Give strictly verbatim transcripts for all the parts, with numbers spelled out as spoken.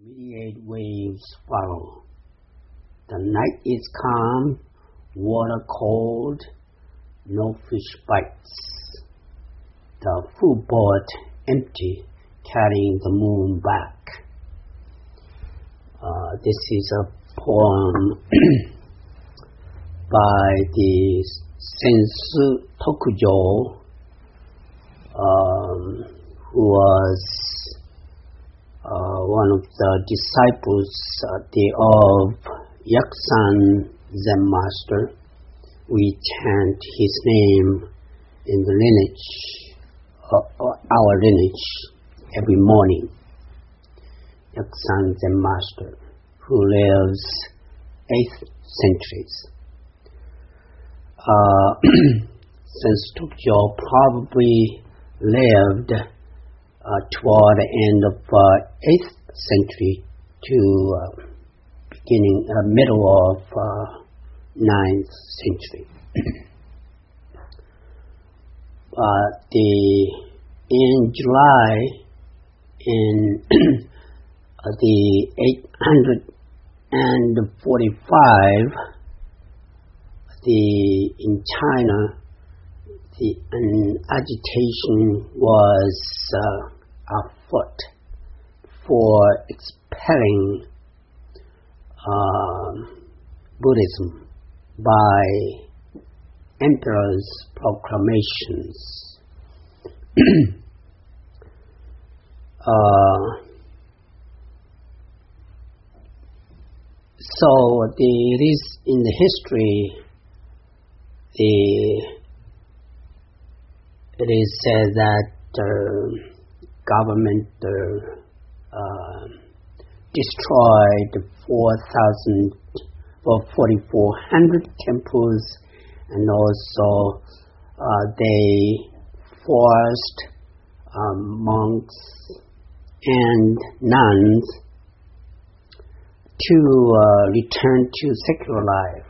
Immediate waves follow. The night is calm, water cold, no fish bites. The food boat empty, carrying the moon back. Uh, this is a poem by the Sensu Tokujo, um, who was uh, one of the disciples uh, the, of Yaksan Zen Master. We chant his name in the lineage, uh, our lineage, every morning. Yaksan Zen Master, who lives eighth centuries. Uh, since Tokujo probably lived uh, toward the end of uh, eighth century to uh, beginning uh, middle of uh, ninth century. uh, the in July in uh, the eight hundred forty-five. The, in China, the an agitation was uh, afoot for expelling uh, Buddhism by emperor's proclamations. uh, so the, it is in the history. The, it is said that the government uh, uh, destroyed four thousand or forty-four hundred temples, and also uh, they forced um, monks and nuns to uh, return to secular life.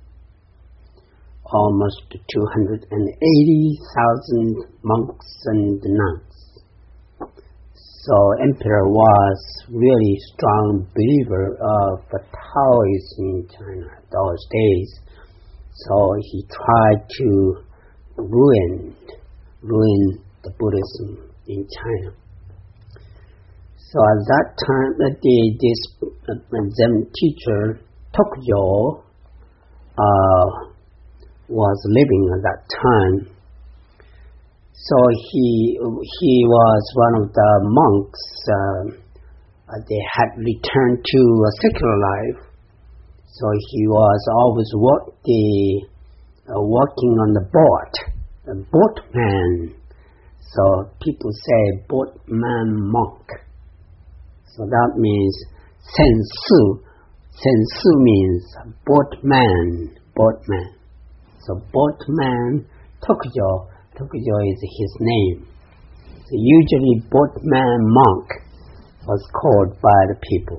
Almost two hundred eighty thousand monks and nuns. So Emperor was really strong believer of Taoism in China those days. So he tried to ruin, ruin the Buddhism in China. So at that time, the, this uh, Zen teacher, Tokujo, uh, was living at that time. So he he was one of the monks. Uh, they had returned to a secular life. So he was always work the uh, working on the boat, a boatman. So people say boatman monk. So that means sensu. Sensu means boatman, boatman. So boatman Tokujo, Tokujo is his name. So usually boatman monk was called by the people.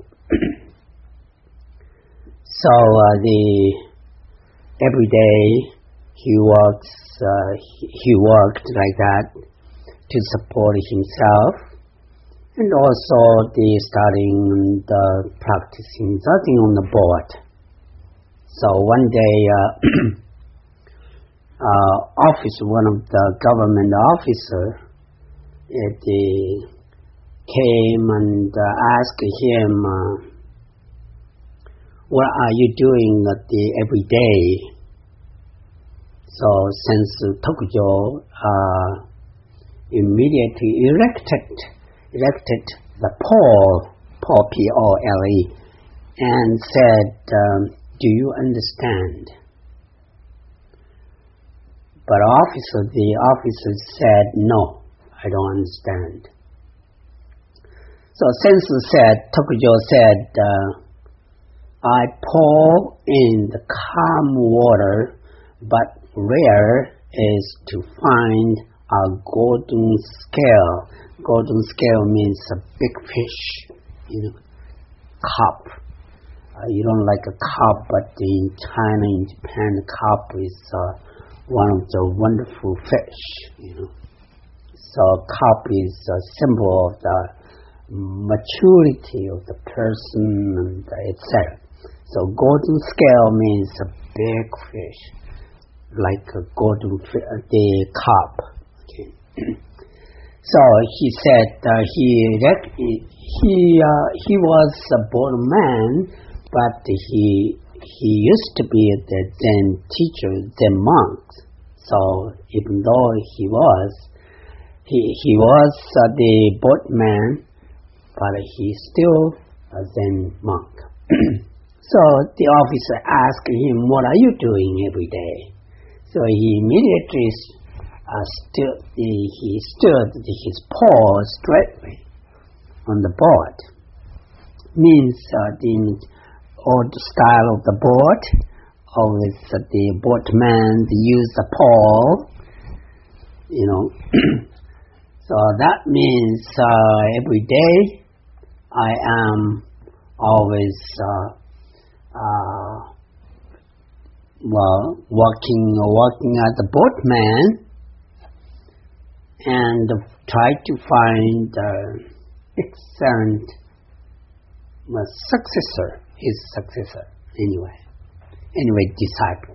So uh, the every day he works, uh, he, he worked like that to support himself, and also the studying and uh, practicing something on the boat. So one day. Uh, Uh, office, one of the government officer, it, uh, came and uh, asked him, uh, "What are you doing at the every day?" So since Tokujo uh, immediately erected, erected the pole, pole P O L E, and said, um, "Do you understand?" But officer, the officer said, "No, I don't understand." So Sensu said, Tokujo said, uh, "I pour in the calm water, but rare is to find a golden scale." Golden scale means a big fish, you know, carp. Uh, you don't like a carp, but in China, in Japan, carp is uh, one of the wonderful fish, you know. So carp is a symbol of the maturity of the person, and et cetera. So golden scale means a big fish, like a golden fi- the carp. Okay. So he said uh, he rec- he uh, he was a born man, but he he used to be the Zen teacher, Zen monk. So even though he was he he was uh, the boat man, but he still a Zen monk. So the officer asked him, "What are you doing every day?" So he immediately uh, stood, he, he stood his paw straightly on the board. Means uh, the old style of the boat, always uh, the boatman use the paw, you know. So that means uh, every day I am always uh, Uh, well, working working as a boatman, and try to find uh, excellent uh, successor, his successor, anyway, anyway, disciple.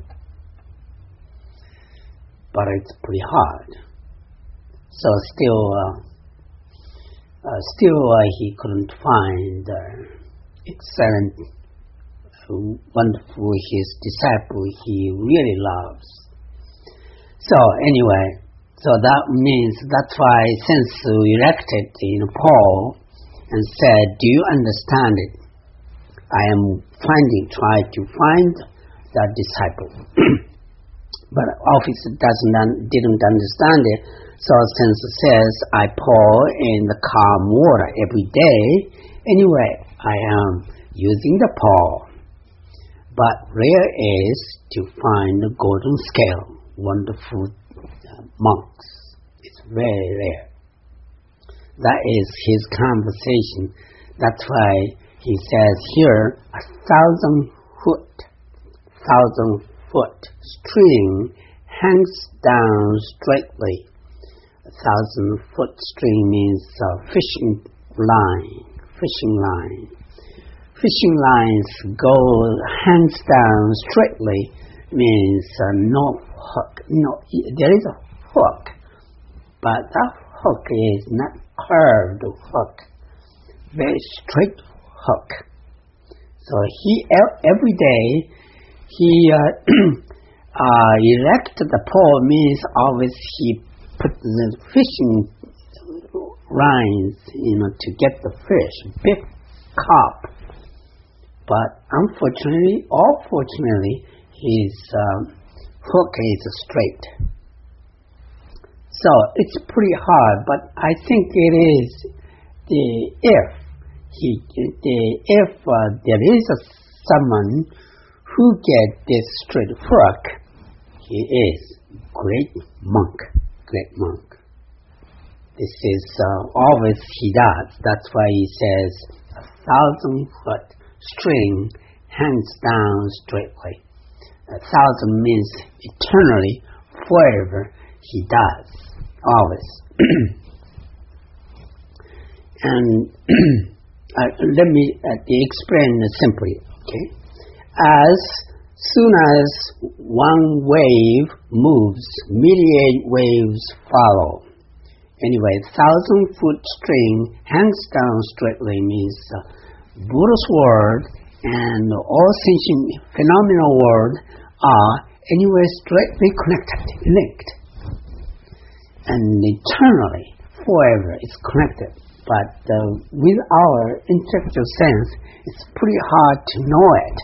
But it's pretty hard. So still, uh, uh, still uh, he couldn't find uh, excellent. Wonderful, his disciple he really loves. So anyway, so that means that's why since we erected in Paul and said, "Do you understand it? I am finding, try to find that disciple." But officer doesn't didn't understand it. So since it says, "I pour in the calm water every day," anyway, I am using the paw. But rare is to find the golden scale, wonderful uh, monks. It's very rare. That is his conversation. That's why he says here, a thousand foot, thousand foot string hangs down straightly. A thousand foot string means uh, fishing line, fishing line. Fishing lines go hands down straightly means uh, no hook. No, there is a hook, but that hook is not curved hook, very straight hook. So he every day he uh, uh, erected the pole means always he put the fishing lines, you know, to get the fish, big carp. But unfortunately, or fortunately, his um, hook is straight. So it's pretty hard, but I think it is the if he the if uh, there is a, someone who get this straight hook, he is great monk, great monk. This is uh, always he does. That's why he says a thousand foot string hangs down straightly. A thousand means eternally, forever. He does, always. And uh, let me uh, explain simply. Okay, as soon as one wave moves, myriad waves follow. Anyway, thousand foot string hangs down straightly means. Uh, Buddha's world and all sentient phenomenal world are anyway straightly connected, linked, and eternally, forever it's connected. But uh, with our intellectual sense, it's pretty hard to know it.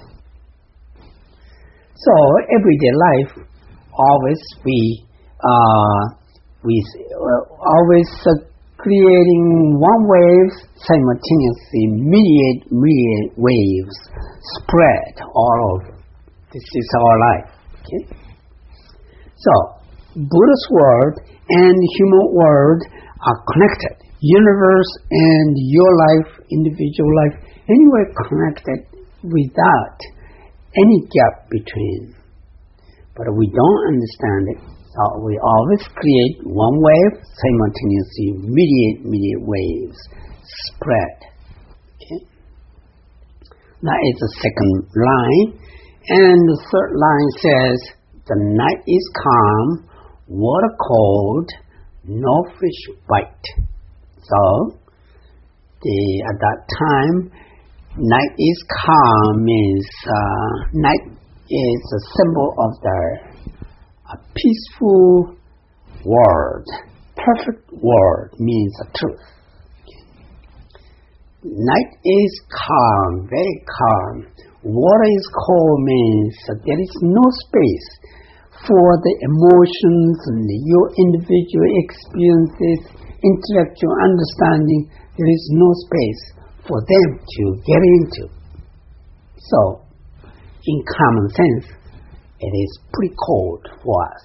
So everyday life, always we uh, we uh, always. Uh, creating one wave simultaneously, myriad, myriad waves spread all over. This is our life. Okay? So, Buddha's world and human world are connected. Universe and your life, individual life, anyway connected without any gap between. But we don't understand it. So we always create one wave simultaneously, myriad, myriad waves spread. Okay? That is the second line. And the third line says, the night is calm, water cold, no fish bite. So, the, at that time, night is calm means uh, night is a symbol of the a peaceful world. Perfect world means the truth. Night is calm, very calm. Water is cold means that there is no space for the emotions and your individual experiences, intellectual understanding. There is no space for them to get into. So, in common sense, it is pretty cold for us.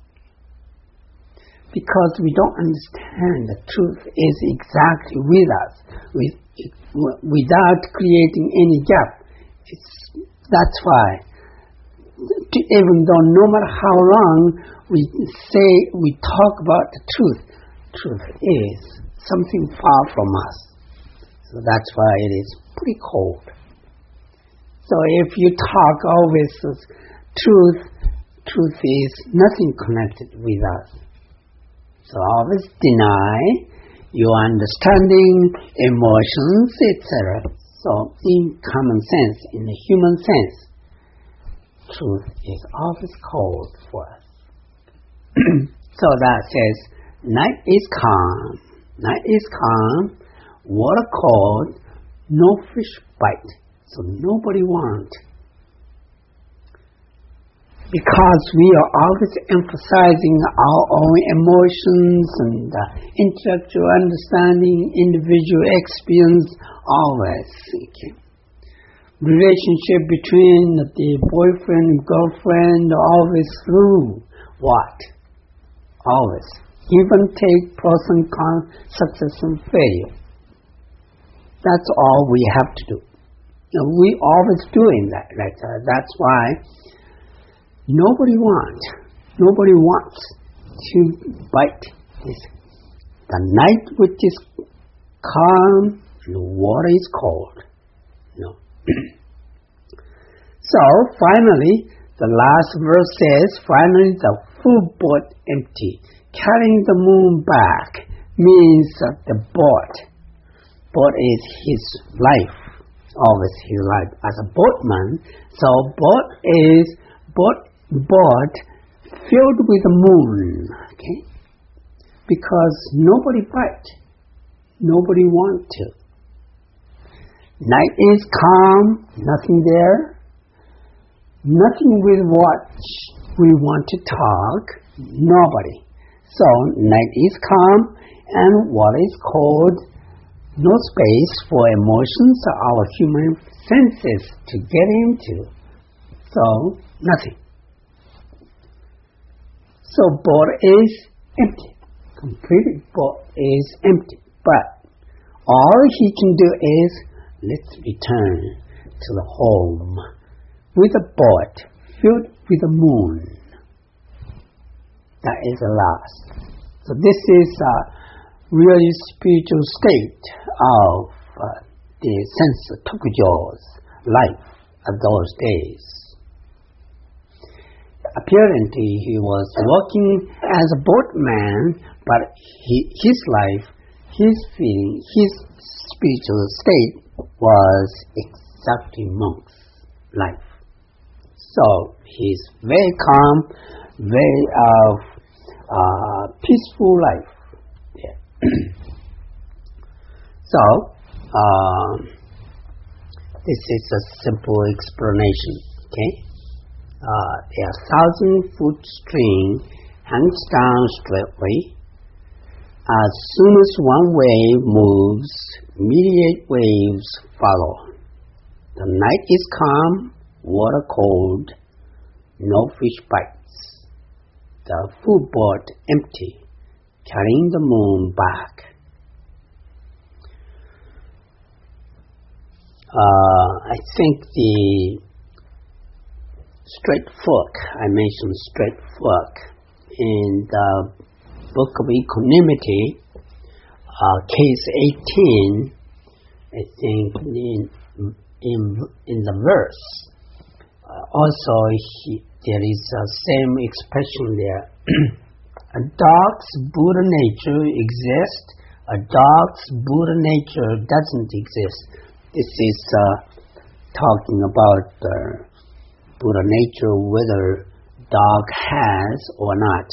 Because we don't understand the truth is exactly with us, with, without creating any gap. It's, that's why, to, even though no matter how long we say, we talk about the truth, truth is something far from us. So that's why it is pretty cold. So if you talk always truth, truth is nothing connected with us. So always deny your understanding, emotions, et cetera. So in common sense, in the human sense, truth is always cold for us. So that says, night is calm, night is calm, water cold, no fish bite. So nobody wants. Because we are always emphasizing our own emotions and uh, intellectual understanding, individual experience, always. Okay. Relationship between the boyfriend and girlfriend, always through what? Always. Even take person con success and failure. That's all we have to do. You know, we always doing that. Like, uh, that's why nobody wants, nobody wants to bite this. The night which is calm, the water is cold. No. So finally, the last verse says, finally the full boat empty, carrying the moon back, means that the boat, boat is his life, always his life as a boatman. So boat is boat. But filled with the moon, okay? Because nobody bites, nobody wants to. Night is calm, nothing there, nothing with what we want to talk, nobody. So night is calm and water is cold, no space for emotions or our human senses to get into. So nothing. So boat is empty. Completely boat is empty. But all he can do is, let's return to the home with a boat filled with the moon. That is the last. So this is a really spiritual state of uh, the Sensei Tokujo's life of those days. Apparently he was working as a boatman, but he, his life, his feeling, his spiritual state was exactly monk's life. So he's very calm, very uh, uh, peaceful life. Yeah. So uh, this is a simple explanation. Okay. Uh, a thousand-foot stream hangs down straightly. As soon as one wave moves, immediate waves follow. The night is calm, water cold, no fish bites. The full boat empty, carrying the moon back. Uh, I think the straight fork, I mentioned straight fork in the Book of Equanimity. uh, case eighteen, I think in in in the verse, uh, also he, there is the same expression there. A dog's Buddha nature exists. A dog's Buddha nature doesn't exist. This is uh, talking about uh, Buddha nature, whether dog has or not.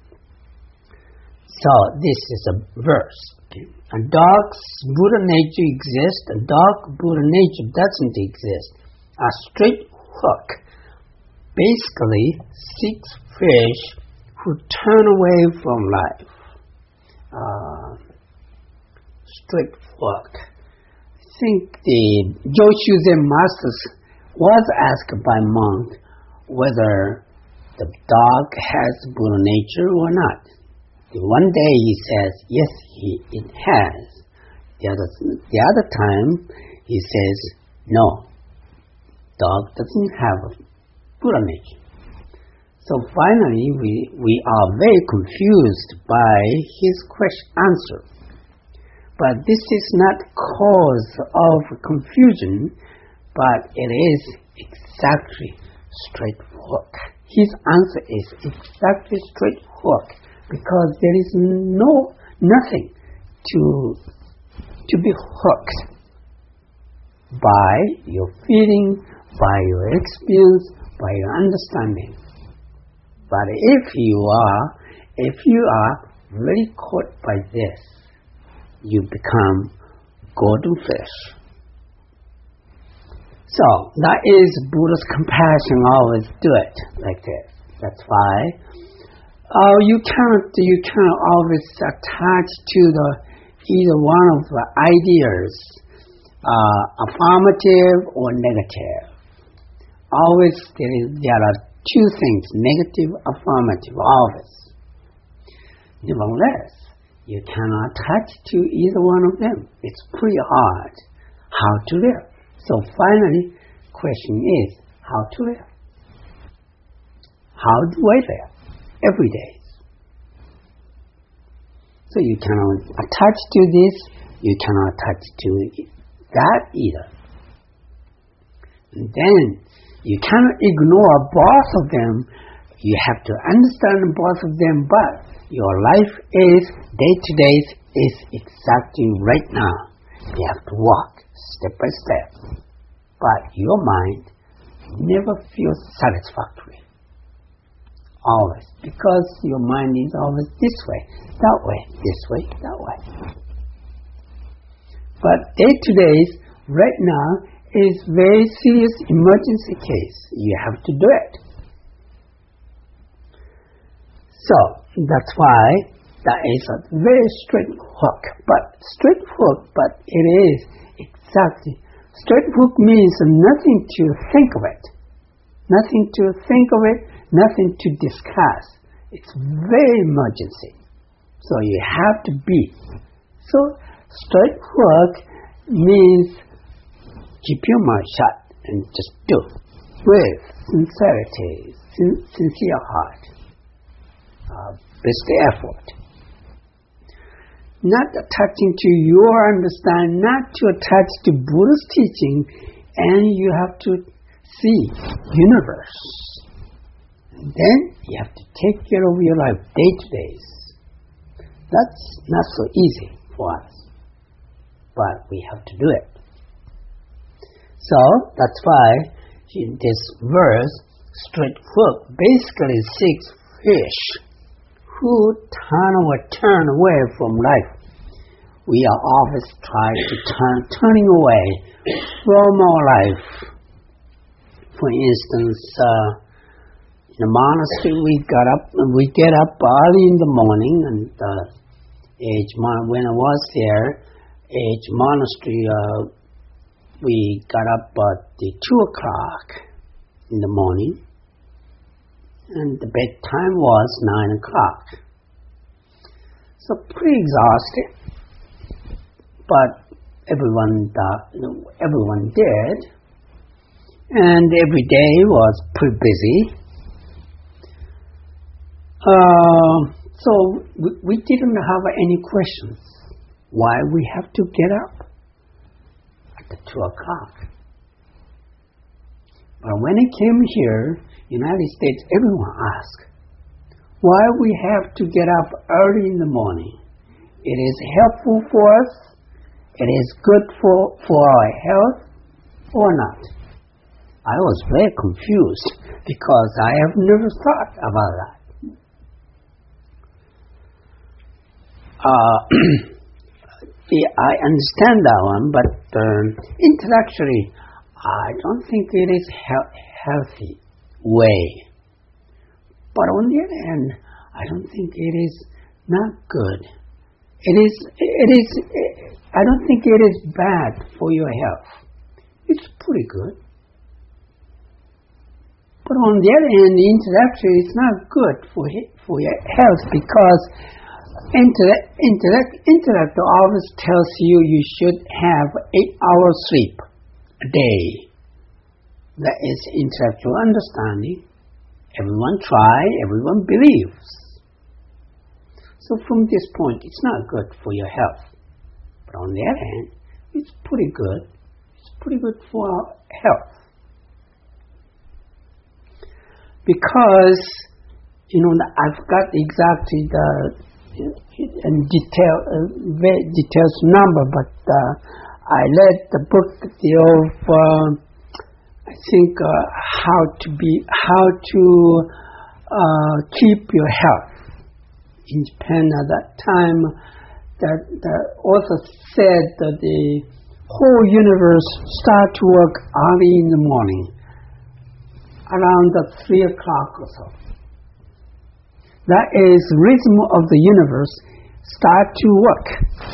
So this is a verse. Okay. A dog's Buddha nature exists. A dog Buddha nature doesn't exist. A straight hook basically seeks fish who turn away from life. Uh, straight hook. I think the Joshu Zen Masters was asked by monk whether the dog has Buddha nature or not. One day he says, yes, he, it has. The other, the other time he says, no, dog doesn't have a Buddha nature. So finally we, we are very confused by his question answer. But this is not cause of confusion, but it is exactly straight hook. His answer is exactly straight hook because there is no nothing to to be hooked by your feeling, by your experience, by your understanding. But if you are if you are really caught by this, you become golden fish. So that is Buddha's compassion. Always do it like this. That's why uh, you cannot you cannot always attach to the either one of the ideas, uh, affirmative or negative. Always there is there are two things: negative, affirmative. Always. Nevertheless, you cannot attach to either one of them. It's pretty hard. How to live? So finally, question is, how to live? How do I live? Every day. So you cannot attach to this, you cannot attach to that either. And then you cannot ignore both of them. You have to understand both of them, but your life is, day-to-day, is exactly right now. You have to walk step by step. But your mind never feels satisfactory. Always. Because your mind is always this way, that way, this way, that way. But day-to-day, right now, is very serious emergency case. You have to do it. So, that's why that is a very straight hook. But straight hook, but it is exactly. Straight hook means nothing to think of it. Nothing to think of it, nothing to discuss. It's very emergency. So you have to be. So straight hook means keep your mouth shut and just do with sincerity, sin- sincere heart. Uh, best effort. Not attaching to your understanding, not to attach to Buddha's teaching, and you have to see universe. And then you have to take care of your life day to day. That's not so easy for us, but we have to do it. So that's why this verse, straight hook, basically seeks fish who turn away, turn away from life. We are always trying to turn, turning away from our life. For instance, uh, in the monastery, we got up, we get up early in the morning, and uh, age when I was there, age monastery, uh, we got up at the two o'clock in the morning. And the bedtime was nine o'clock. So pretty exhausted, but everyone uh, everyone did, and every day was pretty busy. Uh, so we, we didn't have any questions. why we have to get up at the two o'clock. But when it came here, United States, everyone asked, why we have to get up early in the morning? It is helpful for us, it is good for, for our health, or not? I was very confused because I have never thought about that. Uh, yeah, I understand that one, but um, intellectually, I don't think it is he- healthy way. But on the other hand, I don't think it is not good. It is. It is. I don't think it is bad for your health. It's pretty good. But on the other hand, intellectually, it's not good for for your health because intellect, intellect, intellect always tells you you should have eight hours sleep a day. That is intellectual understanding. Everyone try, everyone believes. So from this point, it's not good for your health. But on the other hand, it's pretty good. It's pretty good for our health. Because, you know, I've got exactly the in detail, uh, very detailed number, but uh, I read the book of, uh, I think, uh, how to be, how to uh, keep your health. In Japan at that time, that the author said that the whole universe starts to work early in the morning, around the three o'clock or so. That is rhythm of the universe start to work.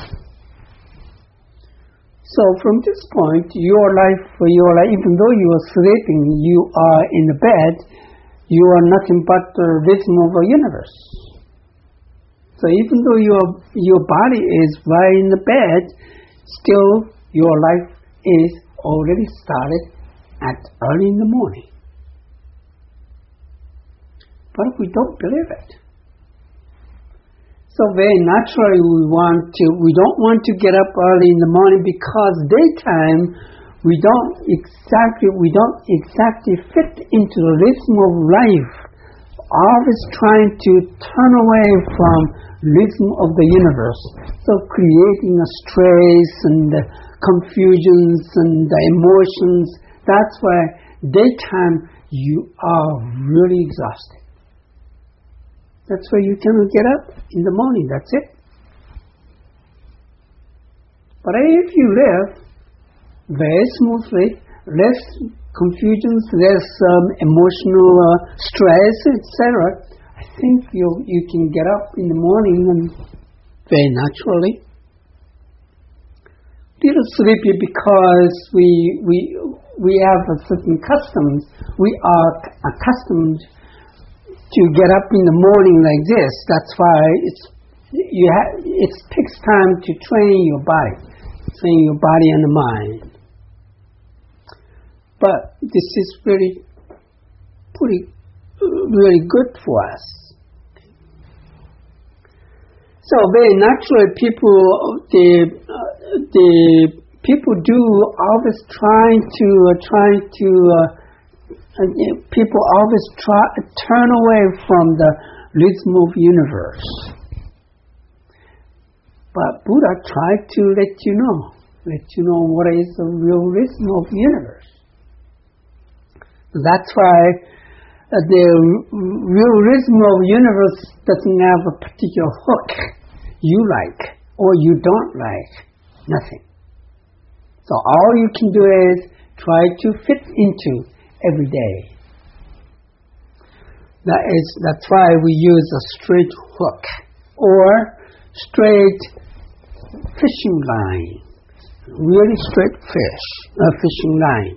So from this point, your life, your life, even though you are sleeping, you are in the bed, you are nothing but the rhythm of the universe. So even though your your body is right in the bed, still your life is already started at early in the morning. But we don't believe it. So very naturally we want to, we don't want to get up early in the morning because daytime we don't exactly, we don't exactly fit into the rhythm of life. Always trying to turn away from rhythm of the universe. So creating a stress and confusions and the emotions. That's why daytime you are really exhausted. That's why you cannot get up in the morning. That's it. But if you live very smoothly, less confusions, less um, emotional uh, stress, et cetera, I think you you can get up in the morning and very naturally. Little sleepy because we we we have a certain customs. We are accustomed to get up in the morning like this. That's why it's you have it takes time to train your body, train your body and the mind. But this is really pretty really good for us. So very naturally, people the uh, the people do always trying to uh, trying to. Uh, And people always try turn away from the rhythm of universe. But Buddha tried to let you know, let you know what is the real rhythm of universe. That's why uh, the real rhythm of universe doesn't have a particular hook you like or you don't like. Nothing. So all you can do is try to fit into every day. That is, that's why we use a straight hook or straight fishing line. Really straight fish, a fishing line.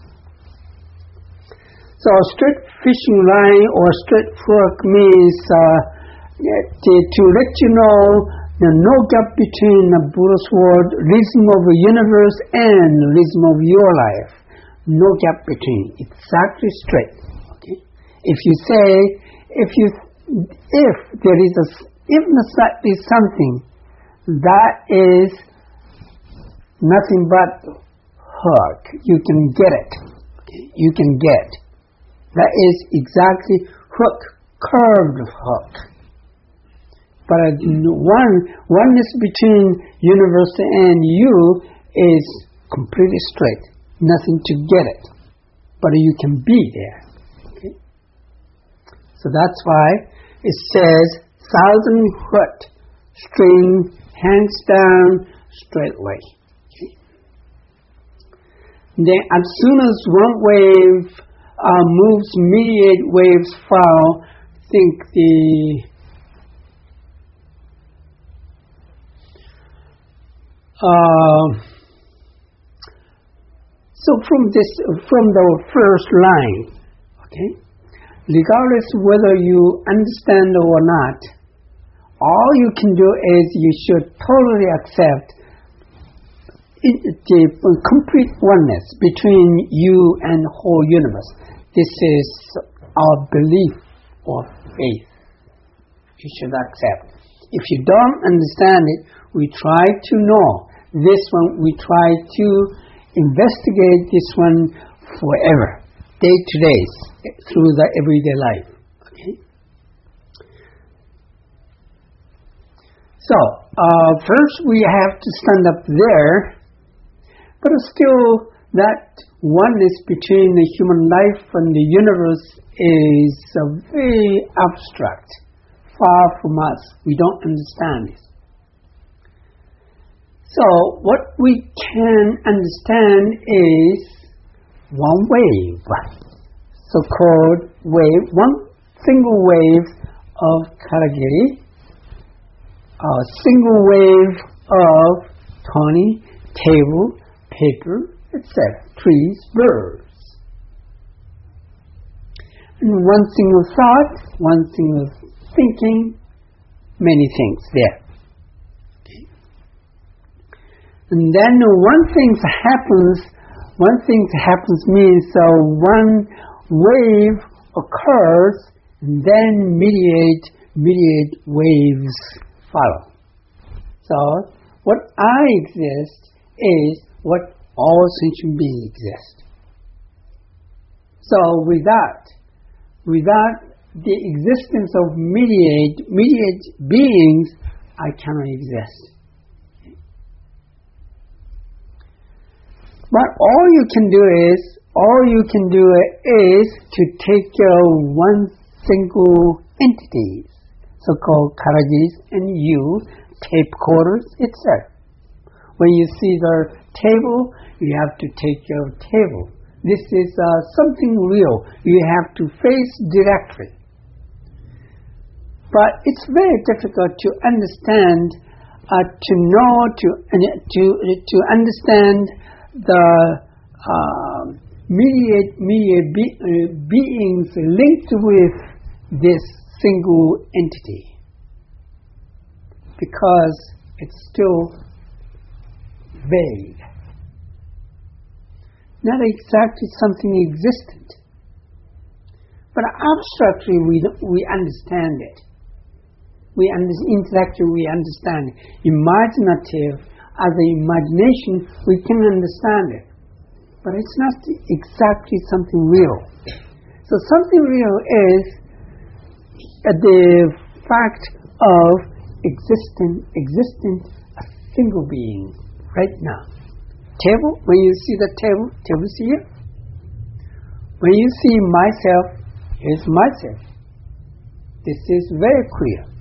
So a straight fishing line or straight hook means uh, to, to let you know there's no gap between the Buddha's word, rhythm of the universe, and rhythm of your life. No gap between, exactly straight. Okay. If you say, if you, if there is a, even slightly something that is nothing but hook. You can get it. Okay? You can get. That is exactly hook, curved hook. But one oneness between universe and you is completely straight. Nothing to get it. But you can be there. Okay? So that's why it says thousand foot string hangs down straightway. Okay? Then as soon as one wave uh, moves, mediate waves follow. Think the uh, so from this from the first line, okay, regardless whether you understand or not, all you can do is you should totally accept it, the complete oneness between you and the whole universe. This is our belief or faith. You should accept. If you don't understand it, we try to know. This one, we try to investigate this one forever, day to day, through the everyday life. Okay. So uh, first we have to stand up there, but still that oneness between the human life and the universe is uh, very abstract, far from us. We don't understand it. So what we can understand is one wave, so-called wave, one single wave of Karagiri, a single wave of Tony, table, paper, et cetera, trees, birds. And one single thought, one single thinking, many things there. Okay. And then one thing happens, one thing happens means uh, one wave occurs, and then mediate, mediate waves follow. So what I exist is what all sentient beings exist. So without, without the existence of mediate, mediate beings, I cannot exist. But all you can do is, all you can do is to take care of one single entity, so-called Karagiris, and you, tape quarters, et cetera. When you see the table, you have to take care of the table. This is uh, something real. You have to face directly. But it's very difficult to understand, uh, to know, to to to understand the uh, mediate mediate be, uh, beings linked with this single entity, because it's still vague, not exactly something existent, but abstractly we we understand it. We under, intellectually we understand. Imaginative, as an imagination, we can understand it, but it's not exactly something real. So something real is the fact of existing, existing a single being right now. Table, when you see the table, table is here. When you see myself, here's myself. This is very clear.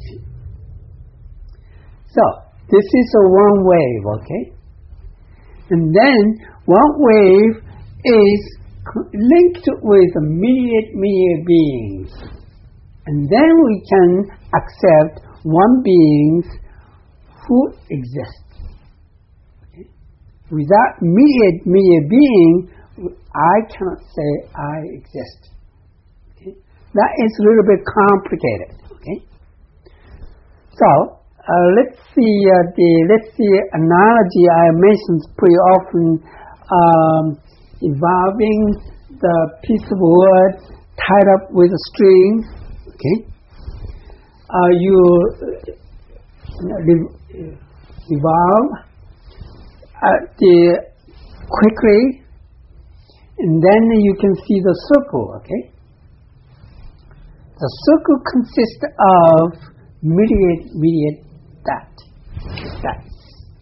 So, this is a one wave, okay? And then, one wave is linked with immediate, immediate beings. And then we can accept one being who exists. Okay? Without immediate, immediate being, I cannot say I exist. Okay? That is a little bit complicated. Okay? So, Uh, let's see uh, the let's see analogy I mentioned pretty often, um, involving the piece of wood tied up with a string. Okay, uh, you re- revolve uh, the quickly, and then you can see the circle, okay? The circle consists of mediate, mediate dot, dots.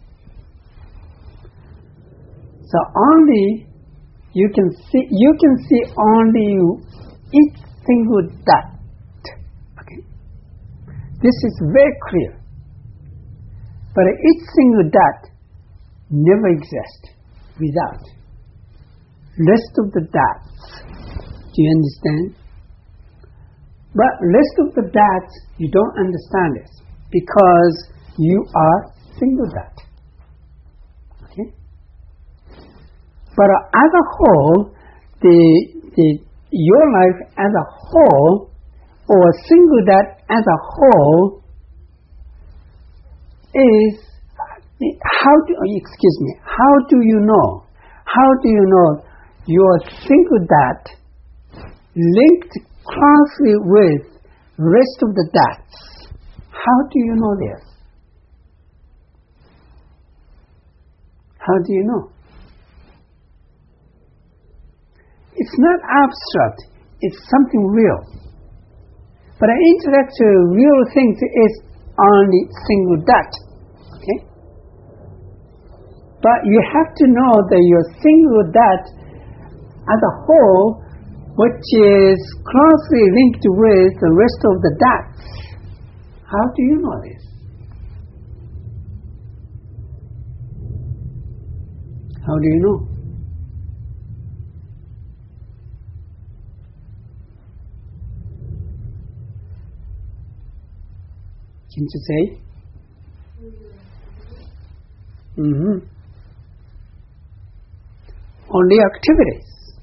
So only you can see, you can see only each single dot, okay? This is very clear. But each single dot never exists without rest of the dots. Do you understand? But rest of the dots, you don't understand this because you are single dot. Okay? But as a whole, the, the, your life as a whole, or single dot as a whole, is, how do, excuse me, how do you know? How do you know your single dot linked closely with rest of the dots? How do you know this? How do you know? It's not abstract, it's something real. But an intellectual real thing is only single dot. Okay? But you have to know that your single dot as a whole, which is closely linked with the rest of the dots. How do you know this? How do you know? Can you say? Mm-hmm. Only activities.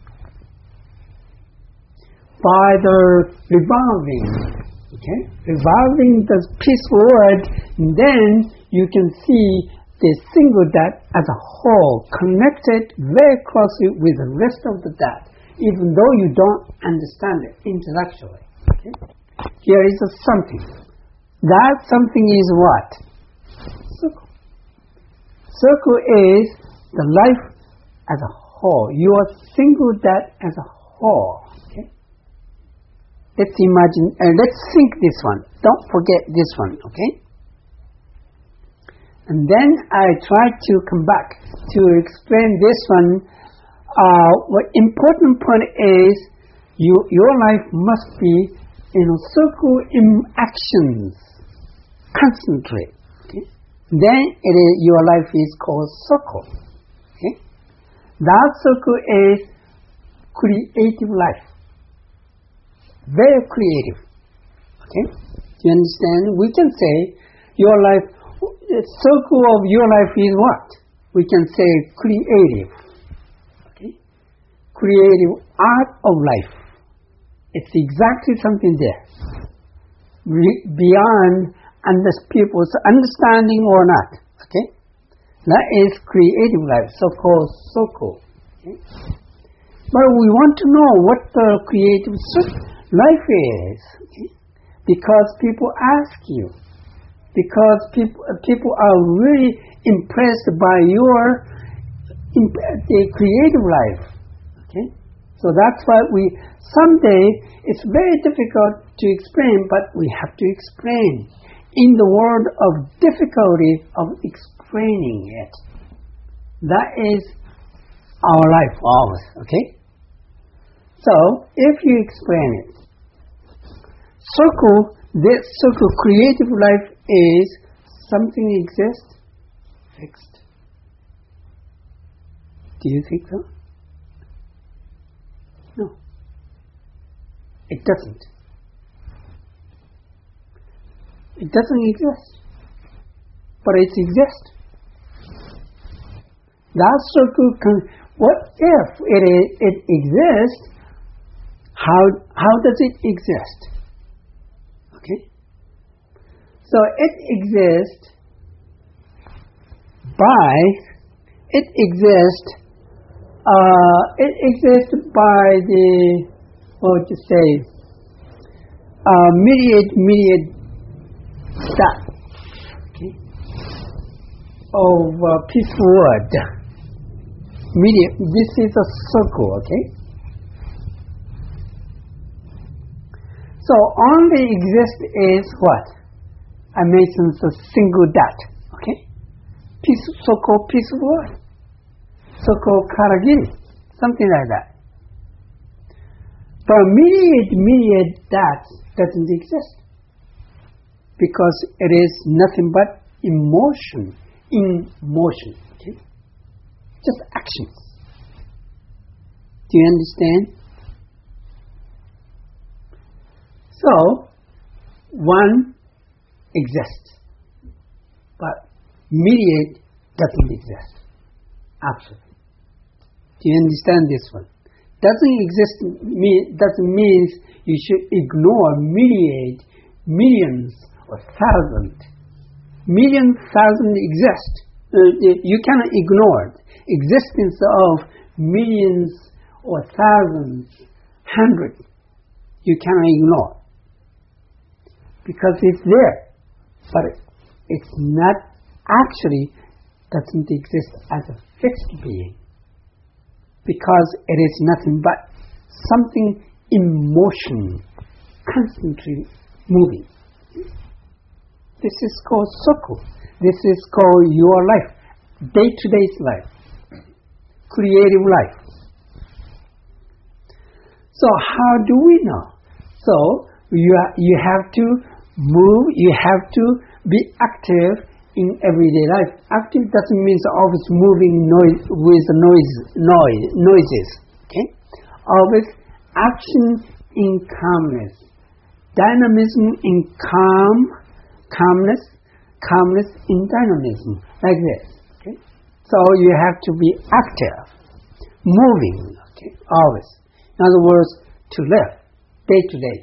By the revolving, okay? Revolving the peaceful word, then you can see the single dot as a whole connected very closely with the rest of the dot, even though you don't understand it intellectually. Okay? Here is a something. That something is what? Circle. Circle is the life as a whole. Your single dot as a whole. Okay? Let's imagine, uh, let's think this one. Don't forget this one, okay? And then I try to come back to explain this one. Uh, what important point is you, your life must be in a circle in actions. Concentrate. Okay? Then it is, your life is called circle. Okay? That circle is creative life. Very creative. Okay? Do you understand? We can say your life, the circle of your life is what? We can say creative. Okay? Creative art of life. It's exactly something there. Re- beyond under people's understanding or not. Okay? That is creative life, so-called circle. Okay? But we want to know what the creative life is. Okay? Because people ask you. Because people people are really impressed by your the creative life. Okay? So that's why we, someday, it's very difficult to explain, but we have to explain. In the world of difficulty of explaining it. That is our life always, okay? So, if you explain it, circle, this circle creative life is something exists, fixed. Do you think so? No. It doesn't. It doesn't exist. But it exists. That circle can, what if it, is, it exists, how, how does it exist? Okay? So it exists by, it exists, uh, it exists by the, what would you say, uh, mediate, mediate dot. Okay? of uh, peace word. Medium, this is a circle, okay? So only exist is what? I mentioned the single dot, okay? Peace, so-called peace word, so-called karagiri, something like that. But myriad, myriad dots doesn't exist because it is nothing but emotion, in motion, okay? Just actions. Do you understand? So, one exists, but myriad doesn't exist. Absolutely. Do you understand this one? Doesn't exist mean, doesn't mean you should ignore myriad, millions or thousands. Million, thousand exist. Uh, you cannot ignore it. Existence of millions or thousands, hundreds, you cannot ignore. Because it's there. But it's not actually doesn't exist as a fixed being. Because it is nothing but something in motion, constantly moving. This is called circle. This is called your life, day-to-day life, creative life. So how do we know? So you ha- you have to move. You have to be active in everyday life. Active doesn't mean always moving noise with noise, noise, noises. Okay, always action in calmness, dynamism in calm, calmness, calmness in dynamism, like this. Okay, so you have to be active, moving. Okay, always. In other words, to live day to day.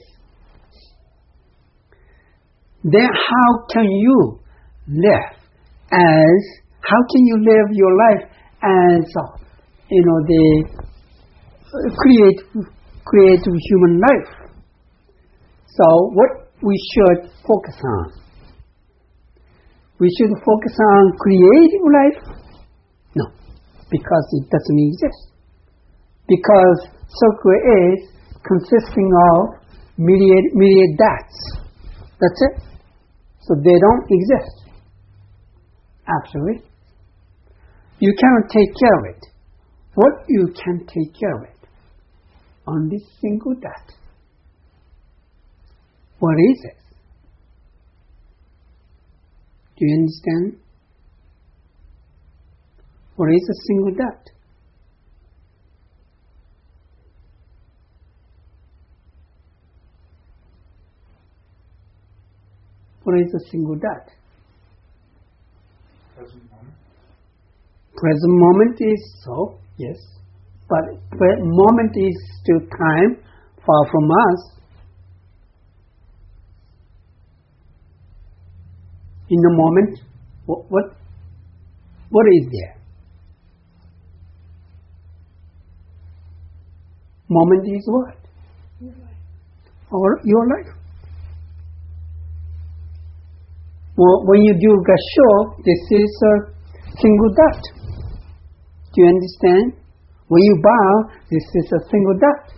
Then how can you live as, how can you live your life as, uh, you know, the creative, creative human life? So what we should focus on? We should focus on creative life? No, because it doesn't exist. Because circle is consisting of myriad, myriad dots. That's it. So they don't exist. Absolutely. You cannot take care of it. What you can take care of it? On this single dot. What is it? Do you understand? What is a single dot? What is a single dot? Present moment. Present moment is so, yes. But moment is still time far from us. In the moment, what what, what is there? Moment is what? Your life. Or your life. Well, when you do gasho, this is a single dot. Do you understand? When you bow, this is a single dot.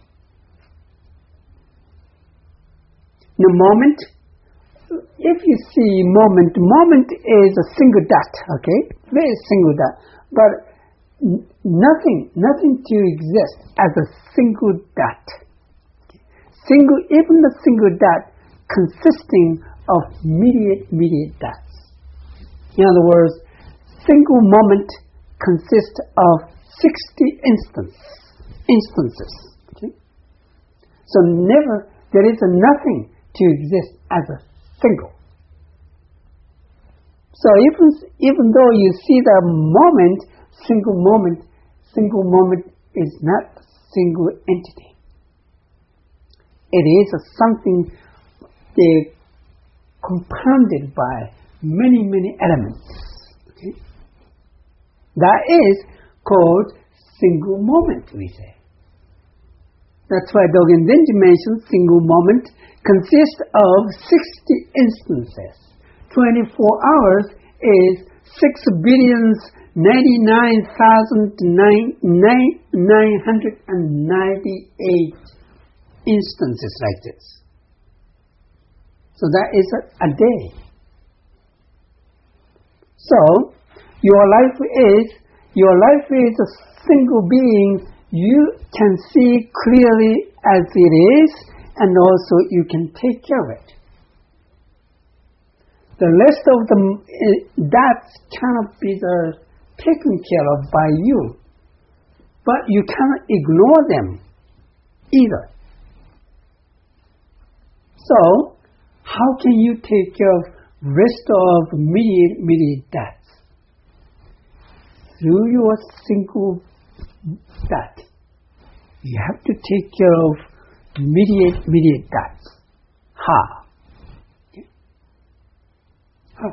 The moment, if you see moment, moment is a single dot, okay? Very single dot. But n- nothing, nothing to exist as a single dot. Single, even the single dot consisting of myriad, myriad dots. In other words, single moment consists of sixty instance, instances. Okay? So never, there is nothing to exist as a single. So even, even though you see the moment, single moment, single moment is not a single entity. It is a something they compounded by many, many elements. Okay? That is called single moment, we say. That's why Dogen Zenji mentions single moment consists of sixty instances. twenty-four hours is six billion ninety-nine thousand nine hundred ninety-eight instances like this. So that is a, a day. So your life is your life is a single being. You can see clearly as it is, and also you can take care of it. The rest of them, that cannot be the, taken care of by you. But you cannot ignore them either. So, how can you take care of rest of immediate, immediate deaths? Through your single death. You have to take care of immediate, immediate deaths. How? Okay. How?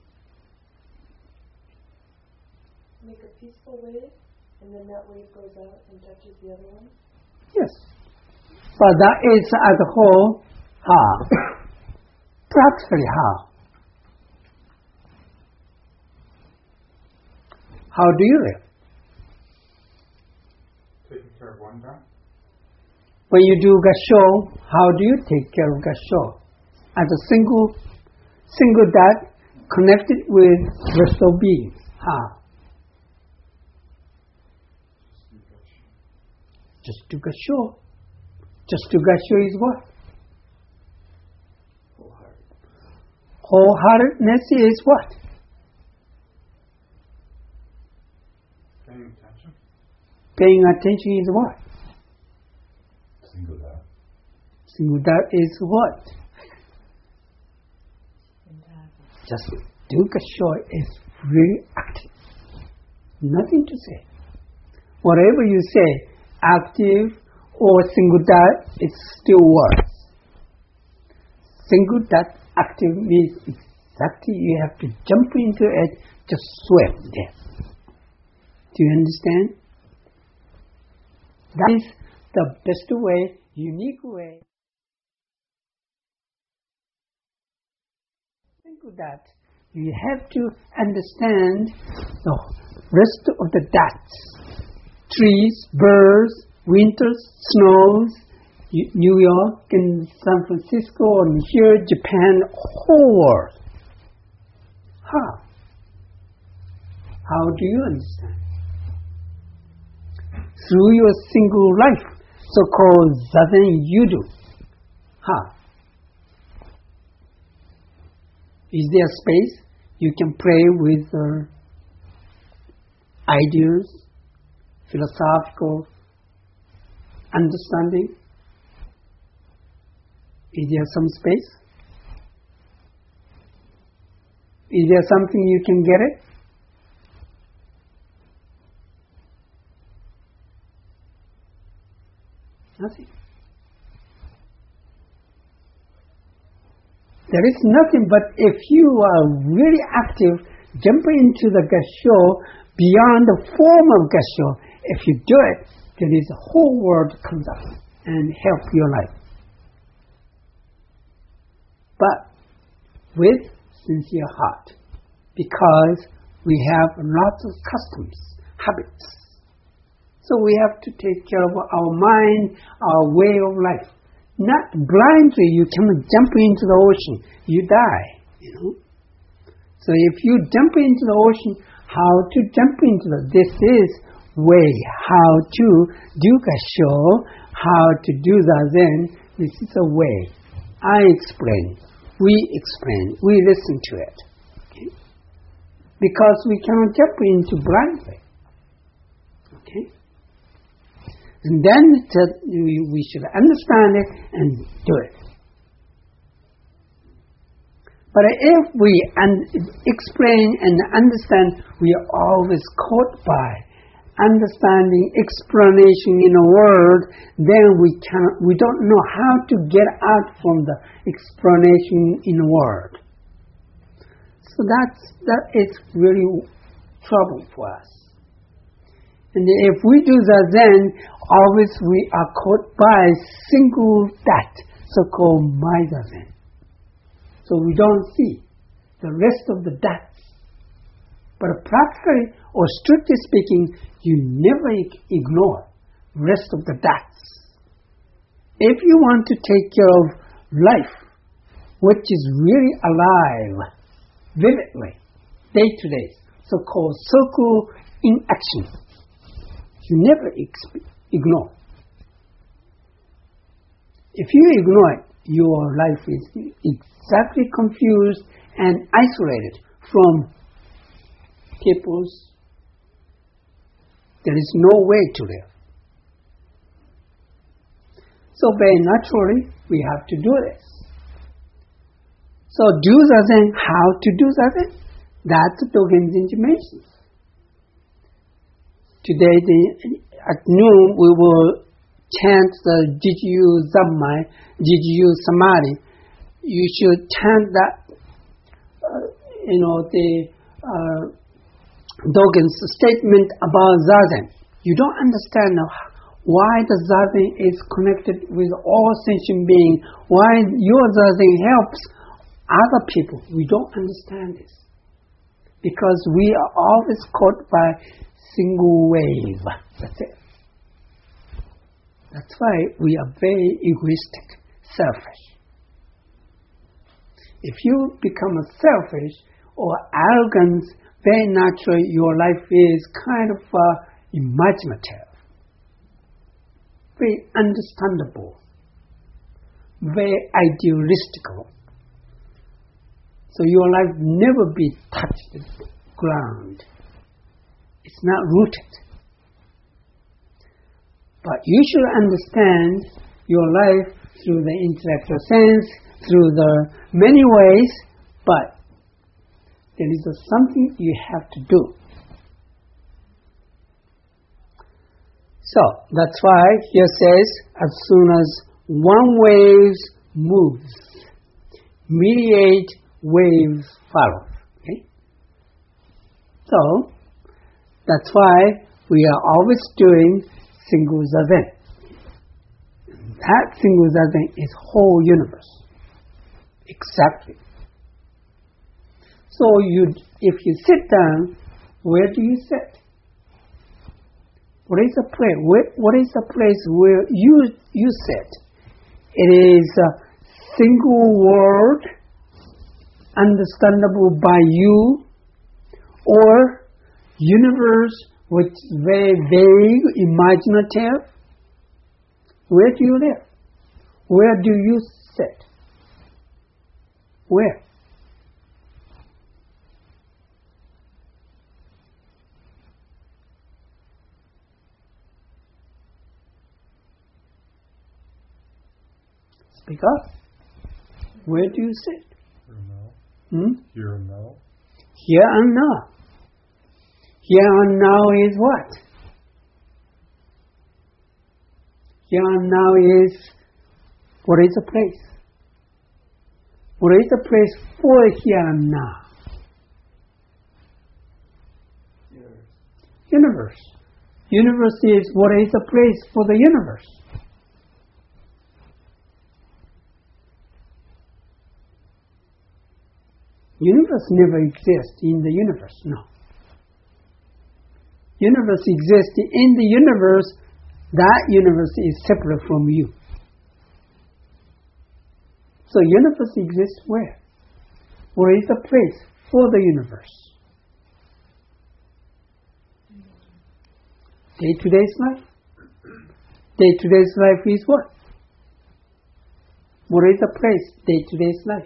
Make a peaceful wave, and then that wave goes out and touches the other one? Yes. But that is as a whole, how? Practically how? How do you live? Taking care of one guy? When you do gasho, how do you take care of gasho? As a single, single dot connected with rest of beings. How? Just do gasho. Just do gasho is what? Wholeheartedness is what? Paying attention. Paying attention is what? Single dot. Single dot is what? Just do gasho is really active. Nothing to say. Whatever you say, active or single dot, it still works. Single dot active means exactly you have to jump into it, just swim there. Do you understand? That is the best way, unique way. Single dot, you have to understand the rest of the dots. Trees, birds, winters, snows, New York and San Francisco and here, Japan, whole world. How? How do you understand? Through your single life, so-called Zazen you do. How? Is there space you can play with uh, ideas, philosophical understanding? Is there some space? Is there something you can get it? Nothing. There is nothing, but if you are really active, jumping into the gasho beyond the form of gasho, if you do it, then the whole world comes up and help your life. But with sincere heart, because we have lots of customs, habits. So we have to take care of our mind, our way of life. Not blindly, you cannot jump into the ocean, you die, you know. So if you jump into the ocean, how to jump into the, this is way, how to do gasho, how to do zazen, this is a way. I explain, we explain, we listen to it. Okay? Because we cannot jump into blindly. Okay? And then to, we, we should understand it and do it. But if we un- explain and understand, we are always caught by understanding, explanation in a word, then we cannot, we don't know how to get out from the explanation in a word. So that's, that is really trouble for us. And if we do that, then always we are caught by single that, so-called my zazen. So we don't see the rest of the dots. But practically, or strictly speaking, you never ignore rest of the dots. If you want to take care of life, which is really alive, vividly, day to day, so-called circle in action, you never exp- ignore. If you ignore it, your life is exactly confused and isolated from people's. There is no way to live. So very naturally, we have to do this. So do zazen, how to do zazen? That's Dogen Zenji mentions. Today the, at noon we will chant the Jiju Zammai, Jiju Samadhi. You should chant that, uh, you know, the uh, Dogen's statement about zazen. You don't understand why the zazen is connected with all sentient beings, why your zazen helps other people. We don't understand this. Because we are always caught by single wave. That's it. That's why we are very egoistic, selfish. If you become a selfish or arrogant, very naturally your life is kind of uh, imaginative, very understandable, very idealistical. So your life never be touched the ground. It's not rooted. But you should understand your life through the intellectual sense, through the many ways, but there is a something you have to do. So that's why here says, as soon as one wave moves, mediate waves follow. Okay? So that's why we are always doing single zazen. That single zazen is whole universe. Exactly. So you, if you sit down, where do you sit? What is the place? Where, what is the place where you you sit? It is a single word, understandable by you, or universe which is very vague, imaginative. Where do you live? Where do you sit? Where? Speak up. Where do you sit? Here and now. Hmm? Here and now. Here and now. Here and now is what? Here and now is, what is the place? What is the place for here and now? Universe. Universe. Universe is, what is the place for the universe? Universe never exists in the universe, no. Universe exists in the universe, that universe is separate from you. So universe exists where? Where is the place for the universe? Day-to-day's life? Day-to-day's life is what? What is the place? Day-to-day's life?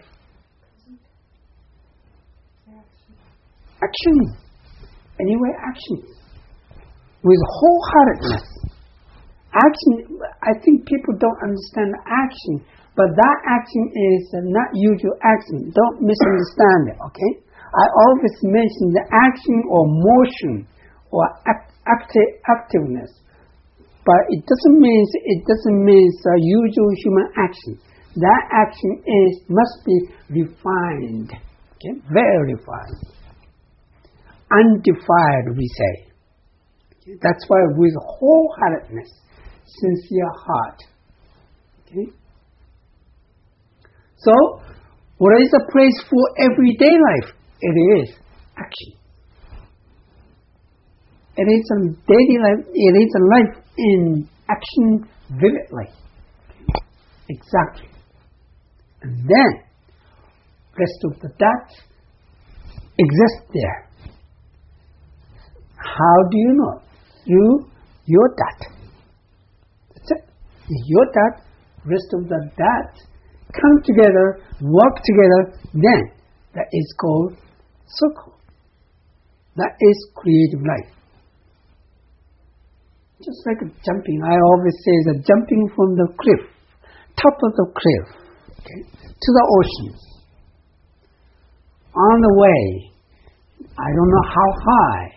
Action. Anyway, action. With wholeheartedness. Action, I think people don't understand action, but that action is not usual action. Don't misunderstand it, okay? I always mention the action or motion or act, active, activeness, but it doesn't mean it doesn't mean the usual human action. That action is must be refined, okay? Very refined. Undefiled, we say. That's why with wholeheartedness, sincere heart. Okay? So, what is the place for everyday life? It is action. It is a daily life. It is a life in action vividly. Exactly. And then, rest of the dots exist there. How do you know? You, your dot. That's it. Your dot, rest of the dots come together, work together, then that is called circle. That is creative life. Just like jumping, I always say that jumping from the cliff, top of the cliff, okay, to the ocean. On the way, I don't know how high,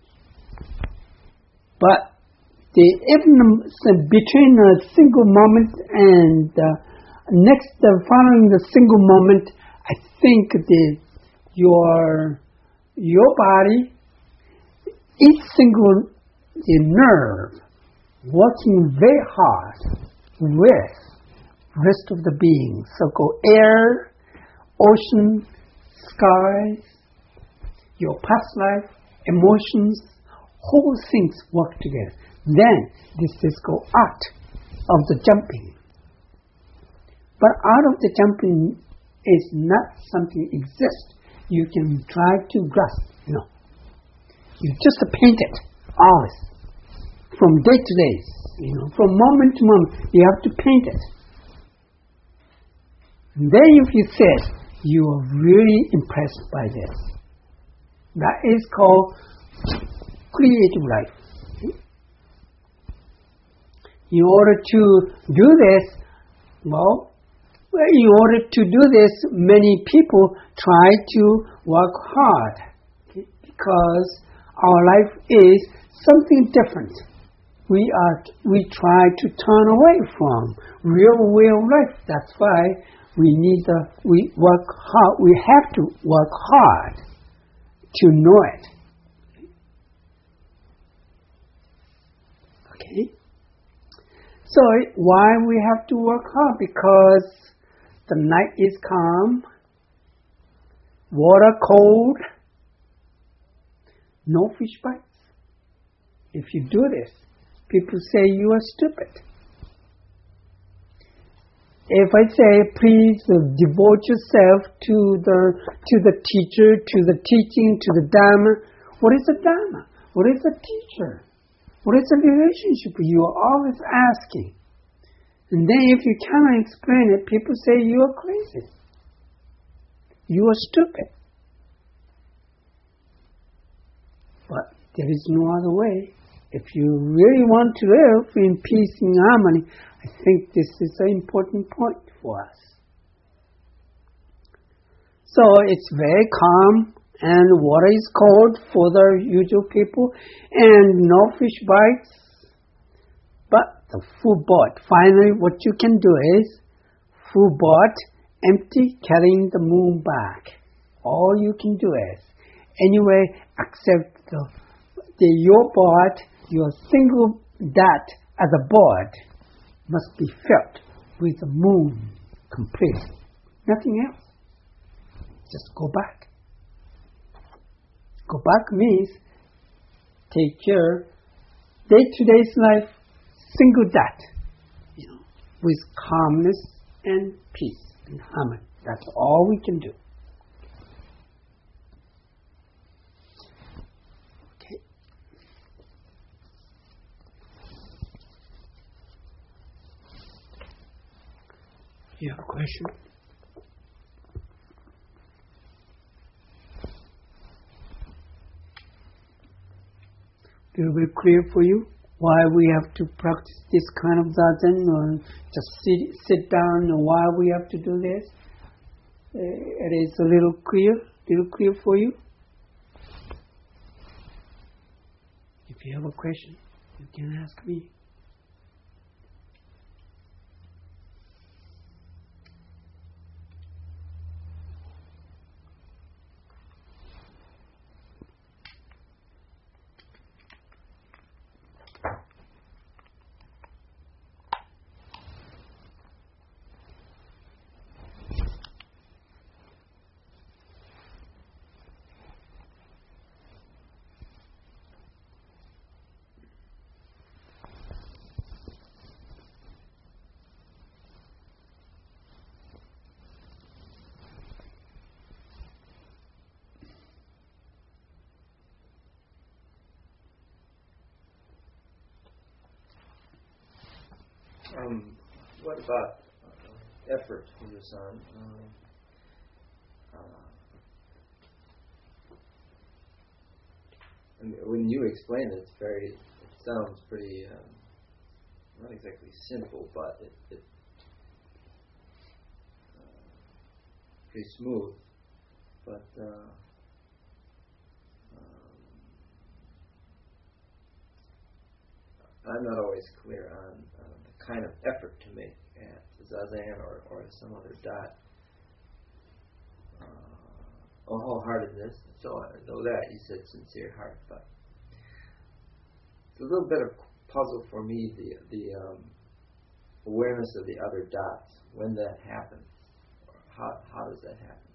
but the even between a single moment and uh, next, uh, following the single moment, I think the your your body, each single the nerve working very hard with rest of the beings. So go air, ocean, skies, your past life, emotions, whole things work together. Then this is called art of the jumping. But art of the jumping is not something exists. You can try to grasp. No. You just paint it always. From day to day. You know, from moment to moment, you have to paint it. And then if you say, you are really impressed by this. That is called creative life. In order to do this, well, in order to do this, many people try to work hard, okay, because our life is something different. We are we try to turn away from real, real life. That's why we need the we work hard. We have to work hard to know it. Okay. So why we have to work hard? Because the night is calm, water cold, no fish bites. If you do this, people say you are stupid. If I say, please uh, devote yourself to the to the teacher, to the teaching, to the Dharma. What is the Dharma? What is the teacher? What is the relationship? You are always asking. And then if you cannot explain it, people say you are crazy. You are stupid. But there is no other way. If you really want to live in peace and harmony, I think this is an important point for us. So it's very calm and water is cold for the usual people and no fish bites. But the full boat, finally what you can do is full boat, empty, carrying the moon back. All you can do is anyway accept the, the your boat, your single dot as a board must be filled with the moon completely. Nothing else. Just go back. Go back means take care day-to-day life, single dot, you know, with calmness and peace and harmony. That's all we can do. Okay. You have a question? Will it be clear for you why we have to practice this kind of zazen, or just sit, sit down, and why we have to do this? Uh, it is a little clear, little clear for you? If you have a question, you can ask me. Um, what about uh, effort, Fujisan? Um, uh, I mean, when you explain it, it's very. It sounds pretty. Um, not exactly simple, but it. it uh, pretty smooth, but. Uh, I'm not always clear on uh, the kind of effort to make at Zazen or, or some other dot. Uh, or wholeheartedness. So I know that you said sincere heart, but it's a little bit of puzzle for me, the the um, awareness of the other dots, when that happens. Or how, how does that happen?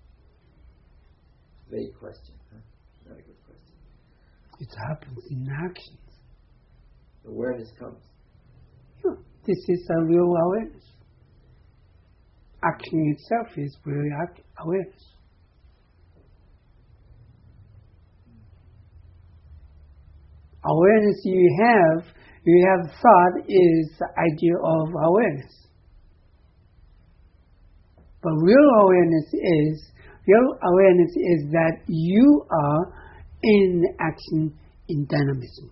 Vague question, huh? Not a good question. It happens in actions. Awareness comes. Yeah, this is a real awareness. Action itself is real act- awareness. Awareness you have, you have thought is the idea of awareness. But real awareness is, real awareness is that you are in action in dynamism.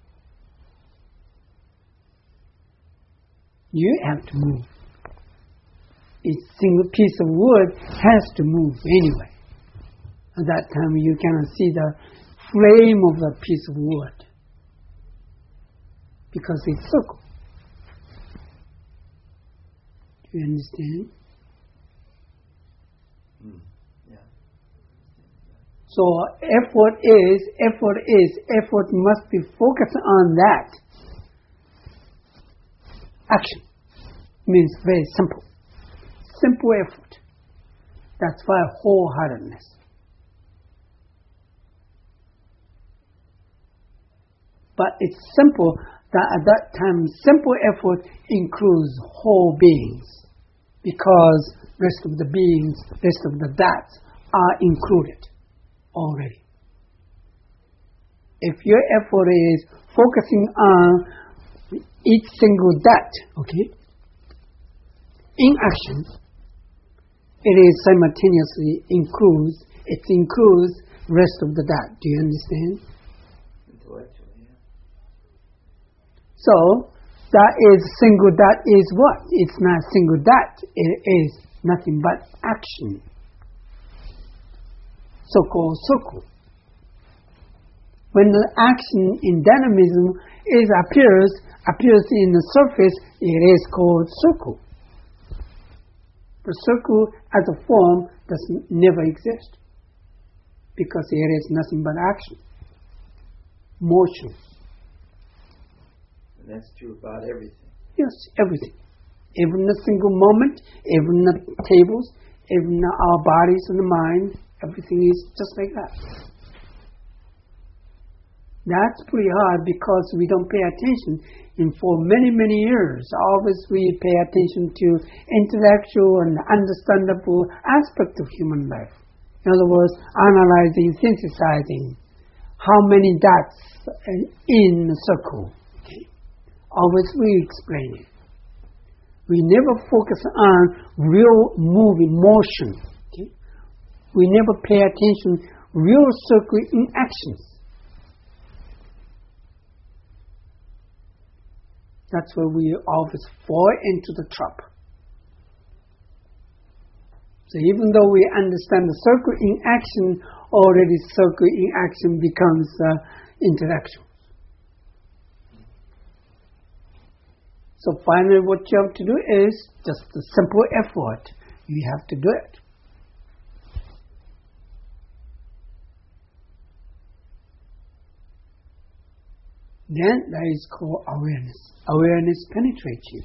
You have to move. A single piece of wood has to move anyway. At that time you cannot see the frame of the piece of wood because it's circle. Do you understand? Mm. Yeah. So effort is, effort is, effort must be focused on that. Action means very simple. Simple effort. That's why wholeheartedness. But it's simple that at that time simple effort includes whole beings because rest of the beings, rest of the dots are included already. If your effort is focusing on each single dot, okay, in action, it is simultaneously includes, it includes rest of the dot. Do you understand? Intellectually, yeah. So, that is single dot is what? It's not single dot. It is nothing but action. So-called circle. When the action in dynamism is appears, appears in the surface, it is called circle. The circle as a form does never exist because it is nothing but action, motion. And that's true about everything. Yes, everything. Even a single moment, even the tables, even our bodies and the mind, everything is just like that. That's pretty hard because we don't pay attention. And for many, many years, always we pay attention to intellectual and understandable aspect of human life. In other words, analyzing, synthesizing how many dots in a circle. Okay. Always we explain it. We never focus on real moving motion. Okay. We never pay attention real circle in actions. That's where we always fall into the trap. So even though we understand the circle in action, already circle in action becomes uh, intellectual. So finally what you have to do is just a simple effort. You have to do it. Then that is called awareness. Awareness penetrates you.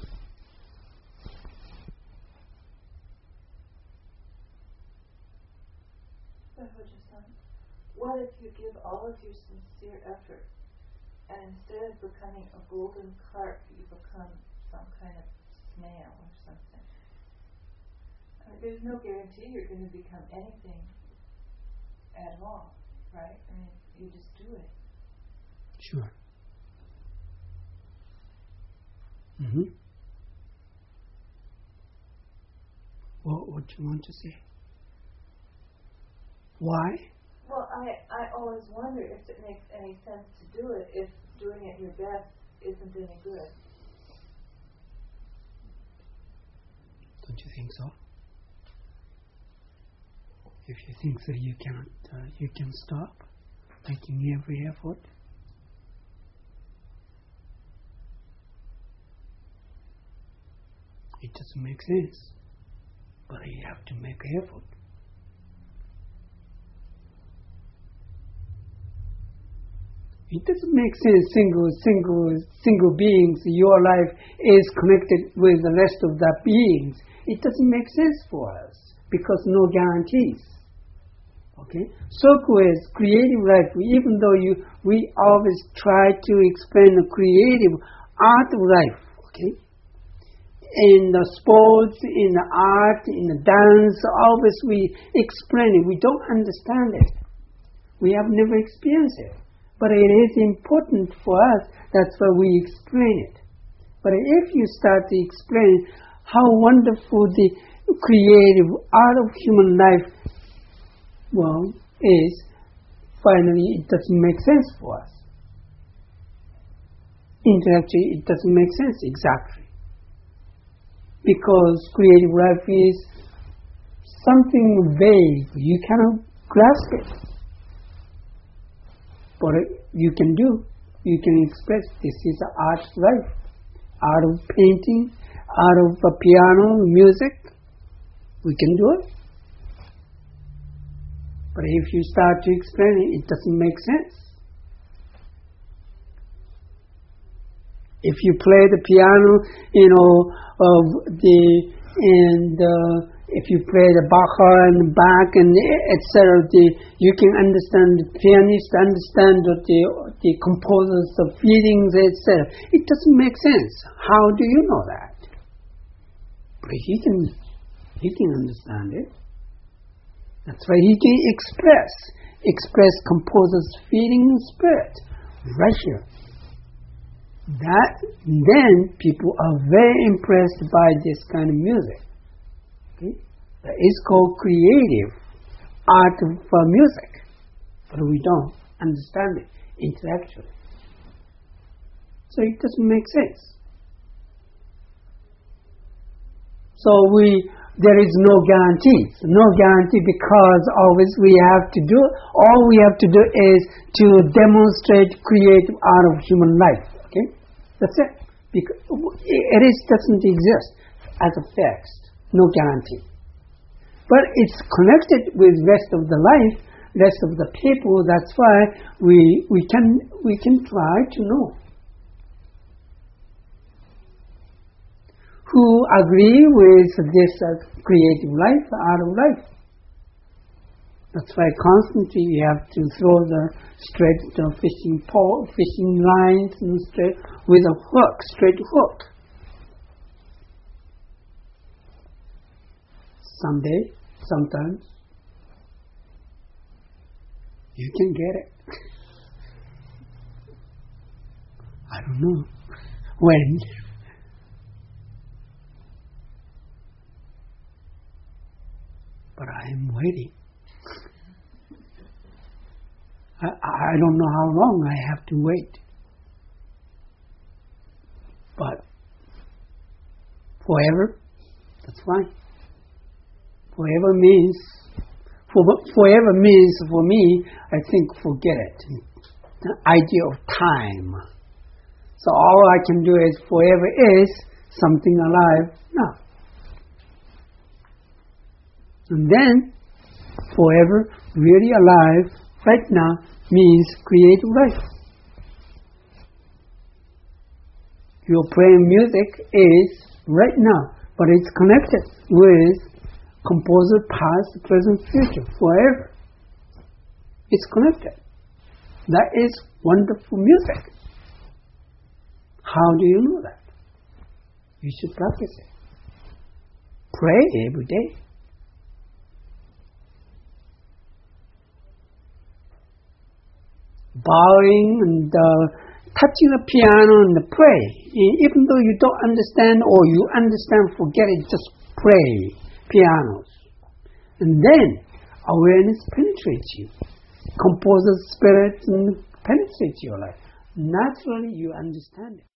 What if you give all of your sincere effort, and instead of becoming a golden carp, you become some kind of snail or something? I mean, there's no guarantee you're going to become anything at all, right? I mean, you just do it. Sure. Mm-hmm. what you want to say. Why? Well, I, I always wonder if it makes any sense to do it if doing it your best isn't any good. Don't you think so? If you think that you can't, uh, you can stop making every effort. It doesn't make sense, but you have to make effort. It doesn't make sense. Single, single, single beings. Your life is connected with the rest of the beings. It doesn't make sense for us because no guarantees. Okay. So is creative life. Even though you, we always try to explain the creative art of life. Okay. In the sports, in the art, in the dance, always we explain it. We don't understand it. We have never experienced it. But it is important for us, that's why we explain it. But if you start to explain how wonderful the creative art of human life, well, is, finally it doesn't make sense for us. Intellectually, it doesn't make sense exactly. Because creative life is something vague, you cannot grasp it. But you can do, you can express, this is art life, art of painting, art of uh, piano, music, we can do it. But if you start to explain it, it doesn't make sense. If you play the piano, you know, uh, the, and uh, if you play the Bach and Bach and et cetera, you can understand the pianist, understand the the composer's feelings, et cetera. It doesn't make sense. How do you know that? But he can, he can understand it. That's why he can express, express composer's feeling and spirit right here. That then people are very impressed by this kind of music. Okay? That is called creative art for music, but we don't understand it intellectually. So it doesn't make sense. So we, there is no guarantees, no guarantee because always we have to do, all we have to do is to demonstrate creative art of human life. Okay, that's it. Because it is doesn't exist as a text. No guarantee. But it's connected with rest of the life, rest of the people, that's why we we can we can try to know. Who agree with this uh, creative life, art of life. That's why constantly you have to throw the straight uh, fishing pole, fishing lines and straight with a hook, straight hook. Someday, sometimes, you can get it. I don't know when. But I am waiting. I, I don't know how long I have to wait. But forever, that's fine. Forever means, for, forever means for me, I think forget it. The idea of time. So all I can do is forever is something alive now. And then forever, really alive, right now, means creative life. Your playing music is right now, but it's connected with composer past, present, future, forever. It's connected. That is wonderful music. How do you know that? You should practice it. Pray every day. Bowing and uh, touching the piano and pray. Even though you don't understand or you understand, forget it, just pray. Pianos. And then awareness penetrates you. Composes spirit and penetrates your life. Naturally you understand it.